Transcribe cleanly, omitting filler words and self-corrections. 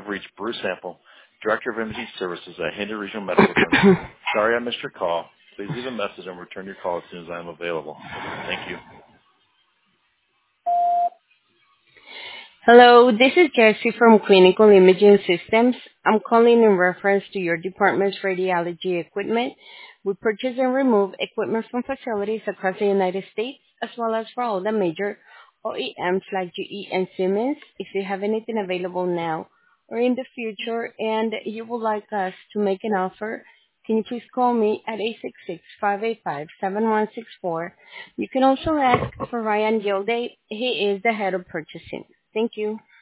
have reached Bruce Sample, Director of Imaging Services at Hinder Regional Medical Center. Sorry I missed your call. Please leave a message and return your call as soon as I am available. Thank you. Hello, this is Jessie from Clinical Imaging Systems. I'm calling in reference to your department's radiology equipment. We purchase and remove equipment from facilities across the United States, as well as for all the major OEMs like GE and Siemens. If you have anything available now or in the future and you would like us to make an offer, can you please call me at 866-585-7164. You can also ask for Ryan Gilday. He is the head of purchasing. Thank you.